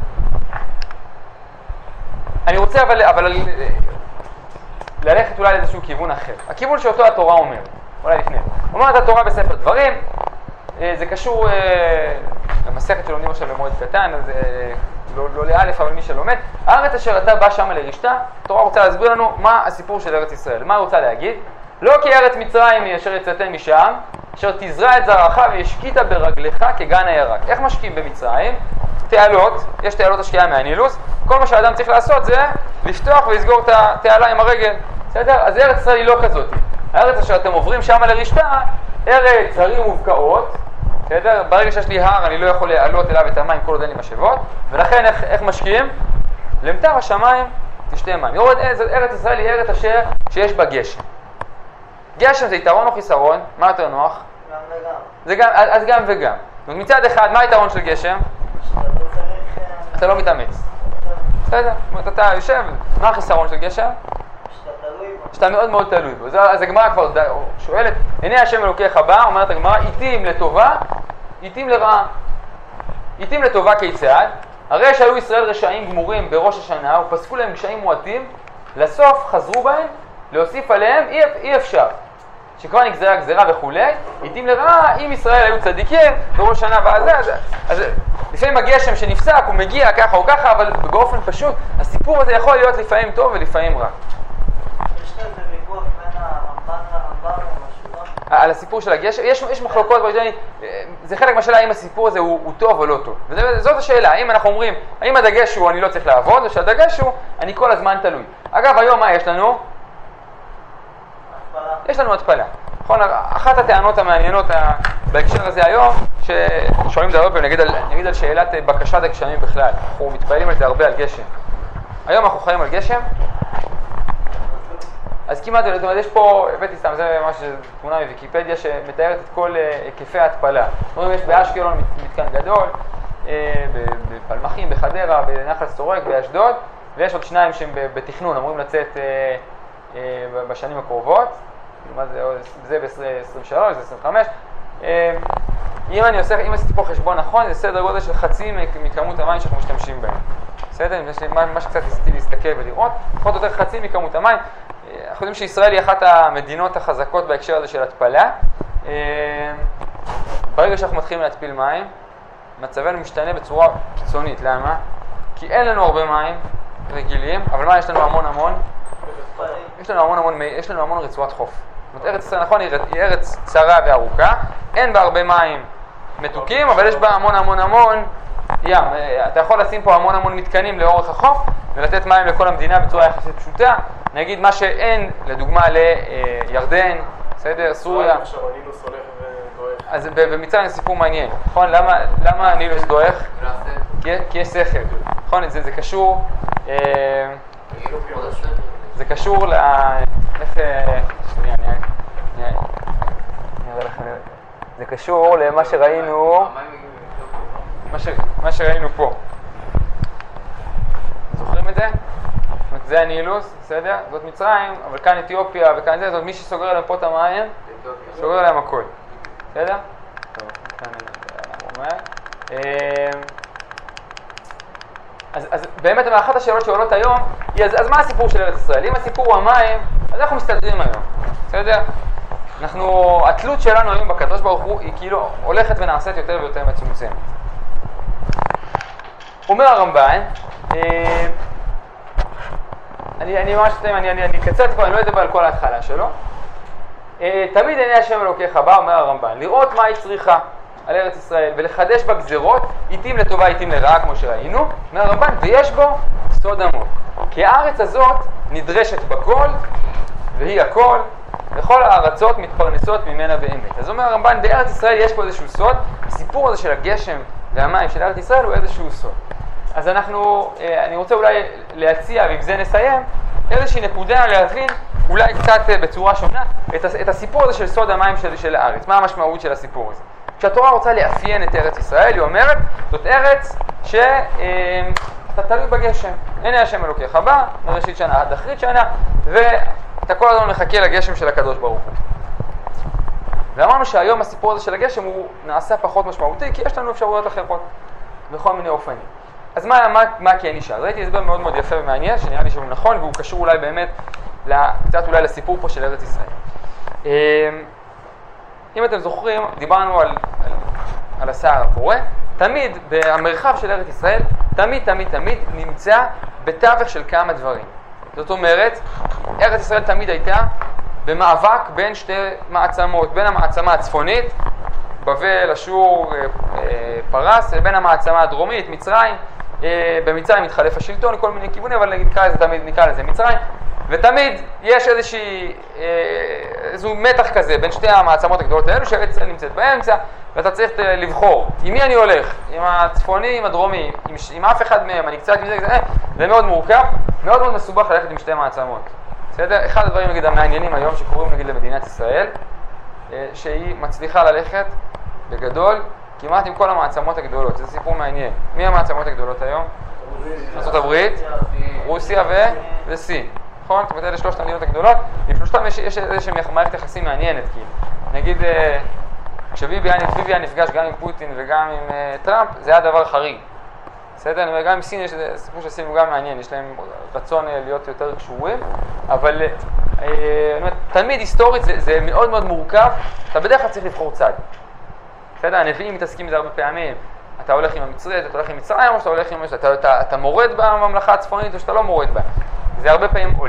אני רוצה אבל, אבל ללכת אולי לאיזשהו כיוון אחר. הכיוון שאותו התורה אומרת, אולי לפני. אומרת התורה בספר דברים, זה קשור למסכת שלומדים עכשיו במועד קטן, אז לא, לא לאלף, אבל מי שלומד. הארץ אשר אתה בא שמה לרשתה, התורה רוצה להסביר לנו מה הסיפור של ארץ ישראל. מה היא רוצה להגיד? לא כי ארץ מצרים היא אשר יצאתם משם, אשר תזרע את זרעך וישקית ברגליך כגן הירק. איך משקים במצרים? תעלות, יש תעלות השקיעה מהנילוס. כל מה שהאדם צריך לעשות זה לפתוח ולסגור את התעלה עם הרגל. בסדר? אז ארץ ישראל היא לא כזאת. הארץ אשר אתם עוברים שמה לרשתה, ארץ הרים ובקעות. בסדר? ברגע שיש לי הר אני לא יכול לעלות אליו את המים כל עוד אין לי משאבות, ולכן איך, איך משקיעים? למטר השמיים תשתה מים. יורד ארץ ישראל היא ארץ אשר שיש בה גשם. גשם זה יתרון או חיסרון? מה יותר נוח? גם וגם. זה גם, אז גם וגם. מצד אחד, מה היתרון של גשם? שאתה לא צריך... אתה לא מתאמץ. בסדר? זאת אומרת, אתה יושב, מה החיסרון של גשם? שאתה תלוי בו. שאתה מאוד מאוד תלוי בו. אז הגמרא כבר שואלת, הנה השם אלוקיך בא, אומרת הגמרא, עיתים לטובה, עיתים לרעה. עיתים לטובה כיצד? הרי שהיו ישראל רשעים גמורים בראש השנה, ופסקו להם גשעים מועטים, לסוף חזרו בהם, להוסיף עליהם אי, אי אפשר. שכבר נגזרה גזרה וכולי, עיתים לרעה, אם ישראל היו צדיקים בראש השנה והזה, אז, אז לפעמים הגשם שנפסק הוא מגיע ככה או ככה, אבל באופן פשוט הסיפור הזה יכול להיות לפעמים טוב ולפעמים רע. יש לך איזה ויכוח בין הרמב"ן לרמב"ם או משהו? על הסיפור של הגשם, יש, יש מחלוקות, זה חלק מהשאלה האם הסיפור הזה הוא, הוא טוב או לא טוב. וזאת השאלה, האם אנחנו אומרים, האם הדגש הוא אני לא צריך לעבוד, או שהדגש הוא אני כל הזמן תלוי. אגב, היום מה יש לנו? התפלה. יש לנו התפלה. נכון, אחת הטענות המעניינות בהקשר הזה היום, ששואלים את הרבה, נגיד על, נגיד על שאלת בקשת הגשמים בכלל. אנחנו מתפעלים על זה הרבה על גשם. היום אנחנו חיים על גשם, אז כמעט, זאת אומרת, יש פה, הבאתי סתם, זה ממש תמונה מוויקיפדיה שמתארת את כל היקפי ההתפלה. זאת אומרת, יש באשקלון מתקן גדול, בפלמחים, בחדרה, בנחל סורק, באשדוד, ויש עוד שניים שהם בתכנון, אמורים לצאת בשנים הקרובות. זה ב-עשרים ושלוש, זה עשרים וחמש. אם אני עושה, אם עשיתי פה חשבון נכון, זה סדר גודל של חצי מכמות המים שאנחנו משתמשים בהם. בסדר? מה שקצת ניסיתי להסתכל ולראות, פחות או יותר חצי מכמות המים. אנחנו יודעים שישראל היא אחת המדינות החזקות בהקשר הזה של התפלה. ברגע שאנחנו מתחילים להתפיל מים, מצבנו משתנה בצורה קיצונית. למה? כי אין לנו הרבה מים רגילים, אבל מה יש לנו המון המון? יש לנו המון המון, יש לנו המון רצועת חוף. זאת אומרת, ארץ ישראל, נכון, היא ארץ צרה וארוכה, אין בה הרבה מים מתוקים, אבל יש בה המון המון המון ים. אתה יכול לשים פה המון המון מתקנים לאורך החוף, ולתת מים לכל המדינה בצורה יחסית פשוטה. נגיד מה שאין, לדוגמה, לירדן, בסדר, סוריה. עכשיו הנילוס הולך ודועך. אז במצרים זה סיפור מעניין, נכון? למה הנילוס דועך? כי יש סכר. נכון, זה קשור... זה קשור ל... איך... שנייה. זה קשור למה שראינו, המים מגיעים מאתיופיה. מה, ש... מה שראינו פה. זוכרים את זה? זאת אומרת, זה הנילוס, בסדר? זאת מצרים, אבל כאן אתיופיה וכאן זה, זאת מי שסוגר עליהם פה את המים, סוגר עליהם הכל. בסדר? טוב, כאן אני אומר. אז, אז באמת, אחת השאלות שעולות היום, היא, אז, אז מה הסיפור של ארץ ישראל? אם הסיפור הוא המים, אז אנחנו מסתדרים היום. בסדר? אנחנו, התלות שלנו היום בקדוש ברוך הוא, היא כאילו הולכת ונעשית יותר ויותר מצומצמת. אומר הרמב"ן, אה, אני, אני ממש, אני, אני, אני קצת כבר, אני לא אדבר על כל ההתחלה שלו. אה, תמיד עיני השם אלוקיך בא, אומר הרמב"ן, לראות מה היא צריכה על ארץ ישראל ולחדש בה גזירות, עיתים לטובה, עיתים לרעה, כמו שראינו. אומר הרמב"ן, ויש בו סוד עמוק. כי הארץ הזאת נדרשת בכל, והיא הכל, וכל הארצות מתפרנסות ממנה באמת. אז אומר הרמב"ן, בארץ ישראל יש פה איזשהו סוד, הסיפור הזה של הגשם והמים של ארץ ישראל הוא איזשהו סוד. אז אנחנו, אני רוצה אולי להציע, ועם זה נסיים, איזושהי נקודה להבין, אולי קצת בצורה שונה, את הסיפור הזה של סוד המים של, של הארץ. מה המשמעות של הסיפור הזה? כשהתורה רוצה לאפיין את ארץ ישראל, היא אומרת, זאת ארץ שאתה תלוי בגשם. הנה השם אלוקיך בא, מראשית שנה עד אחרית שנה, ואתה כל הזמן מחכה לגשם של הקדוש ברוך הוא. ואמרנו שהיום הסיפור הזה של הגשם הוא נעשה פחות משמעותי, כי יש לנו אפשרויות אחרות, בכל מיני אופנים. אז מה, מה, מה כן נשאר? ראיתי הסבר מאוד מאוד יפה ומעניין, שנראה לי שהוא נכון, והוא קשור אולי באמת, קצת אולי לסיפור פה של ארץ ישראל. אם אתם זוכרים, דיברנו על, על, על הסער הפורה, תמיד במרחב של ארץ ישראל, תמיד תמיד תמיד נמצא בתווך של כמה דברים. זאת אומרת, ארץ ישראל תמיד הייתה במאבק בין שתי מעצמות, בין המעצמה הצפונית, בבל, אשור, פרס, לבין המעצמה הדרומית, מצרים. במצרים מתחלף השלטון לכל מיני כיוונים, אבל נקרא לזה תמיד, נקרא לזה מצרים. ותמיד יש איזושהי, איזשהו מתח כזה בין שתי המעצמות הגדולות האלו, שארץ ישראל נמצאת באמצע, ואתה צריך לבחור עם מי אני הולך, עם הצפוני, עם הדרומי, עם, עם אף אחד מהם, אני קצת מזה, זה, זה מאוד מורכב, מאוד מאוד מסובך ללכת עם שתי מעצמות. בסדר? אחד הדברים נגיד המעניינים היום שקוראים נגיד למדינת ישראל, שהיא מצליחה ללכת בגדול כמעט עם כל המעצמות הגדולות. זה סיפור מעניין. מי המעצמות הגדולות היום? ארצות הברית, רוסיה וסין. נכון? זאת אומרת, אלה שלושת המדינות הגדולות. עם שלושתם יש, יש איזושהי מערכת יחסים מעניינת, כאילו. נגיד, כשביבי היה נפגש גם עם פוטין וגם עם טראמפ, זה היה דבר חריג. בסדר? גם עם סין יש סיפור של סין הוא גם מעניין, יש להם רצון להיות יותר קשורים, אבל תמיד היסטורית זה, זה מאוד מאוד מורכב, אתה בדרך כלל צריך לבחור צד. בסדר? הנביאים מתעסקים בזה הרבה פעמים, אתה הולך עם המצרית, אתה הולך עם מצרים או שאתה הולך עם... אתה, אתה, אתה מורד בממלכה הצפונית או שאתה לא מורד בה. זה הרבה פעמים עולה.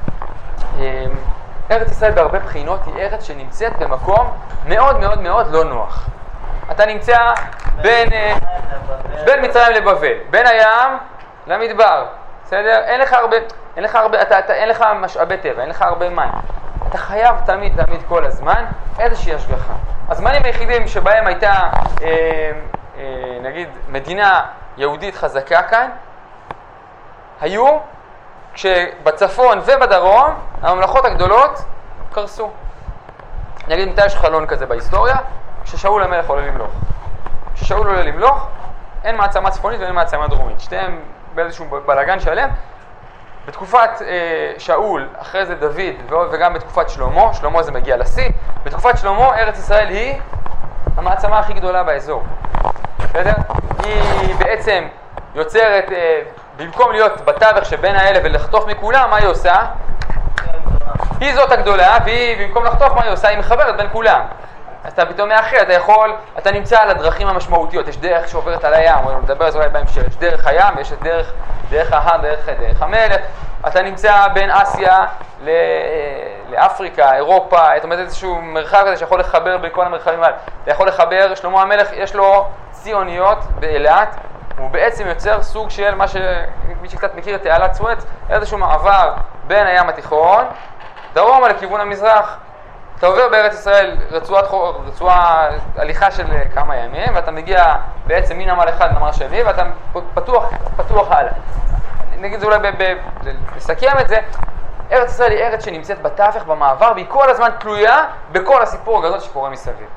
ארץ ישראל בהרבה בחינות היא ארץ שנמצאת במקום מאוד מאוד מאוד לא נוח. אתה נמצא בין, בין מצרים לבבל, בין הים למדבר, בסדר? אין לך הרבה, אין לך הרבה, אתה, אתה, אין לך משאבי טבע, אין לך הרבה מים. אתה חייב תמיד, תמיד כל הזמן איזושהי השגחה. הזמנים היחידים שבהם הייתה, אה, אה, נגיד, מדינה יהודית חזקה כאן, היו כשבצפון ובדרום הממלכות הגדולות קרסו. נגיד, מתי יש חלון כזה בהיסטוריה? כששאול המלך עולה למלוך. כששאול עולה למלוך, אין מעצמה צפונית ואין מעצמה דרומית. שתיהם באיזשהו בלגן שלם. בתקופת אה, שאול, אחרי זה דוד, וגם בתקופת שלמה, שלמה זה מגיע לשיא, בתקופת שלמה ארץ ישראל היא המעצמה הכי גדולה באזור. בסדר? היא בעצם יוצרת, אה, במקום להיות בתווך שבין האלה ולחטוף מכולם, מה היא עושה? היא זאת הגדולה, והיא במקום לחטוף מה היא עושה? היא מחברת בין כולם. אז אתה פתאום מאחר, אתה יכול, אתה נמצא על הדרכים המשמעותיות, יש דרך שעוברת על הים, או נדבר על זה אולי בהמשך, יש דרך הים, ויש דרך, דרך ההר, דרך, דרך המלך, אתה נמצא בין אסיה ל, לאפריקה, אירופה, זאת אומרת איזשהו מרחב כזה שיכול לחבר בין כל המרחבים האלה. אתה יכול לחבר, שלמה המלך יש לו ציוניות באילת, הוא בעצם יוצר סוג של מה שמי שקצת מכיר את תעלת סואץ, איזשהו מעבר בין הים התיכון, דרומה לכיוון המזרח. אתה עובר בארץ ישראל רצועת, רצועה, הליכה של כמה ימים, ואתה מגיע בעצם מנמל אחד לנמל שני, ואתה פתוח, פתוח הלאה. נגיד זה אולי לסכם את זה, ארץ ישראל היא ארץ שנמצאת בתווך, במעבר, והיא כל הזמן תלויה בכל הסיפור הגדול שקורה מסביב.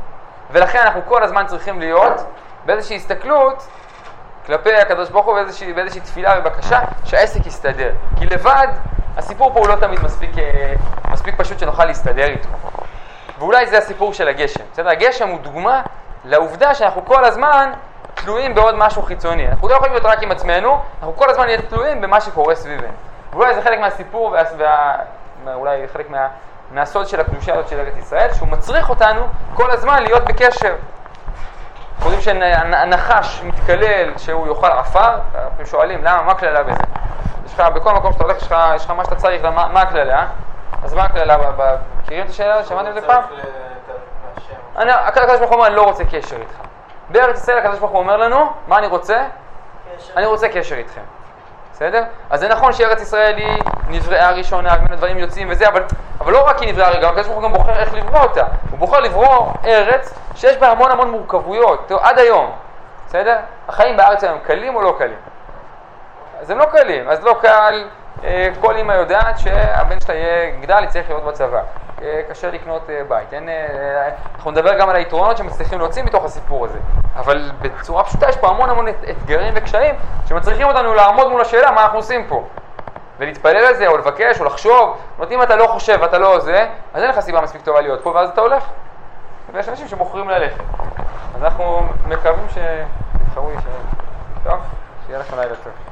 ולכן אנחנו כל הזמן צריכים להיות באיזושהי הסתכלות כלפי הקדוש ברוך הוא, באיזושהי, באיזושהי תפילה ובקשה שהעסק יסתדר. כי לבד הסיפור פה הוא לא תמיד מספיק, מספיק פשוט שנוכל להסתדר איתו. ואולי זה הסיפור של הגשם. בסדר? הגשם הוא דוגמה לעובדה שאנחנו כל הזמן תלויים בעוד משהו חיצוני. אנחנו לא יכולים להיות רק עם עצמנו, אנחנו כל הזמן נהיה תלויים במה שקורה סביבנו. ואולי זה חלק מהסיפור, וה, וה, אולי חלק מה, מהסוד של הקדושה הזאת של ארץ ישראל, שהוא מצריך אותנו כל הזמן להיות בקשר. אנחנו יודעים שהנחש מתקלל שהוא יאכל עפר, אנחנו שואלים למה, מה הכללה בזה? יש לך, בכל מקום שאתה הולך, יש לך, יש לך מה שאתה צריך, מה, מה הכללה? אז מה הכללה? מכירים את השאלה? שמעתם את זה פעם? אני, הקדוש ברוך הוא אומר, אני לא רוצה קשר איתך. בארץ ישראל הקדוש ברוך הוא אומר לנו, מה אני רוצה? קשר. אני רוצה קשר איתכם. בסדר? אז זה נכון שארץ ישראל היא נבראה ראשונה, ממנו דברים יוצאים וזה, אבל, אבל לא רק היא נבראה רגע, הקדוש ברוך הוא גם בוחר איך לברוא אותה. הוא בוחר לברוא ארץ שיש בה המון המון מורכבויות, תראו, עד היום. בסדר? החיים בארץ היום קלים או לא קלים? אז הם לא קלים, אז לא קל, אה, כל אמא יודעת שהבן שלה יהיה גדל, יצטרך להיות בצבא. אה, קשה לקנות אה, בית. אין, אה, אנחנו נדבר גם על היתרונות שמצליחים להוציא מתוך הסיפור הזה. אבל בצורה פשוטה יש פה המון המון אתגרים וקשיים שמצריכים אותנו לעמוד מול השאלה מה אנחנו עושים פה. ולהתפלל על זה, או לבקש, או לחשוב. אם אתה לא חושב ואתה לא זה, אז אין לך סיבה מספיק טובה להיות פה, ואז אתה הולך. ויש אנשים שבוחרים ללכת. אז אנחנו מקווים שתבחרו להישאר. טוב, שיהיה לכם לילה טוב.